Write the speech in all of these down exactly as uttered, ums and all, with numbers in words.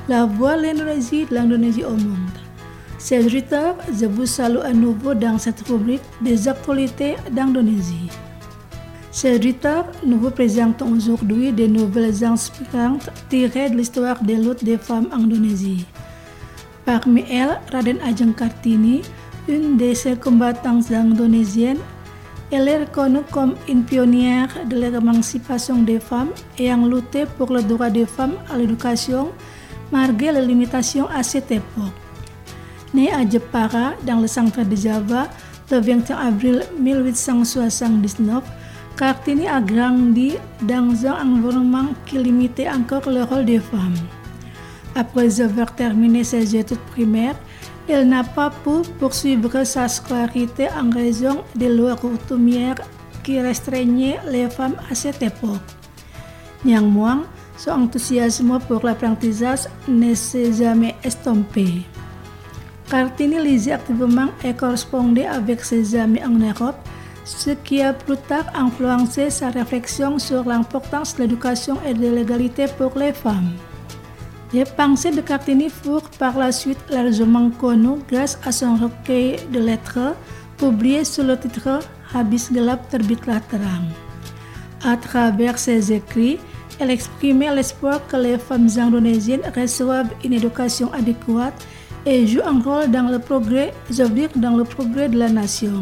la voix de l'Indonésie, de l'Indonésie au monde. Chers auditeurs, je vous salue à nouveau dans cette rubrique des actualités d'Indonésie. Chers auditeurs, nous vous présentons aujourd'hui des nouvelles inspirantes tirées de l'histoire des luttes des femmes en Indonésie. Parmi elles, Raden Ajeng Kartini, une de ces combattantes indonésiennes, elle est reconnue comme une pionnière de l'émancipation des femmes ayant lutté pour le droit des femmes à l'éducation malgré les limitations à cette époque. Née à Jepara, dans le centre de Java, le vingt et un avril mille huit cent soixante-dix-neuf, Kartini a grandi dans un environnement qui limitait encore le rôle des femmes. Après avoir terminé ses études primaires, elle n'a pas pu poursuivre sa scolarité en raison des lois coutumières qui restreignaient les femmes à cette époque. Néanmoins, son enthousiasme pour l'apprentissage ne s'est jamais estompé. Kartini lisait activement et correspondait avec ses amis en Europe, ce qui a plus tard influencé sa réflexion sur l'importance de l'éducation et de l'égalité pour les femmes. Les pensées de Kartini furent par la suite largement connues grâce à son recueil de lettres publié sous le titre Habis Gelap Terbitlah Terang. À travers ses écrits, elle exprimait l'espoir que les femmes indonésiennes reçoivent une éducation adéquate et jouent un rôle dans le progrès, je veux dire dans le progrès de la nation.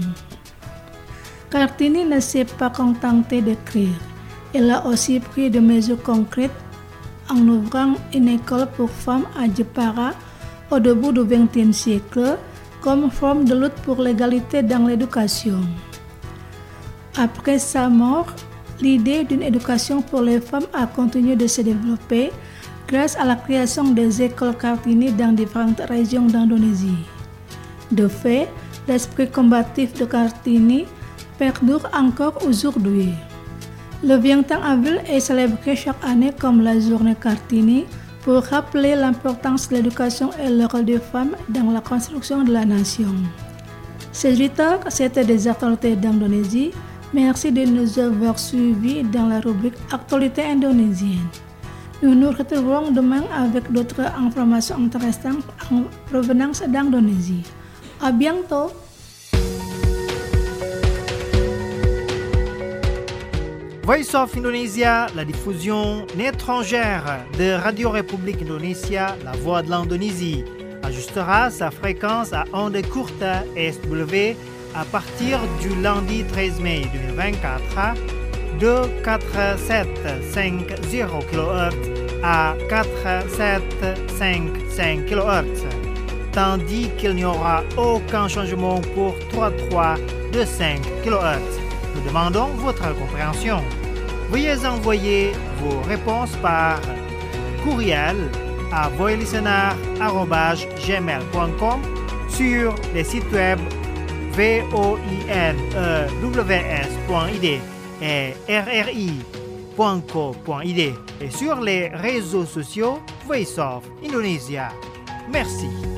Kartini ne s'est pas contentée d'écrire. Elle a aussi pris des mesures concrètes en ouvrant une école pour femmes à Jepara au début du vingtième siècle comme forme de lutte pour l'égalité dans l'éducation. Après sa mort, l'idée d'une éducation pour les femmes a continué de se développer grâce à la création des écoles Kartini dans différentes régions d'Indonésie. De fait, l'esprit combatif de Kartini perdure encore aujourd'hui. Le vingt et un avril est célébré chaque année comme la journée Kartini pour rappeler l'importance de l'éducation et le rôle des femmes dans la construction de la nation. Ces auditeurs, c'était des actualités d'Indonésie. Merci de nous avoir suivis dans la rubrique Actualités indonésiennes. Nous nous retrouverons demain avec d'autres informations intéressantes en provenance d'Indonésie. À bientôt! Voice of Indonesia, la diffusion étrangère de Radio République Indonésia, la voix de l'Indonésie, ajustera sa fréquence à ondes courtes S W à partir du lundi treize mai deux mille vingt-quatre de quatre mille sept cent cinquante kilohertz à quatre mille sept cent cinquante-cinq kilohertz, tandis qu'il n'y aura aucun changement pour trois mille trois cents de cinq kilohertz. Nous demandons votre compréhension. Veuillez envoyer vos réponses par courriel à voilistener arobase gmail point com sur les sites web voinewes point i d et r r i point co point i d et sur les réseaux sociaux Voice of Indonesia. Merci.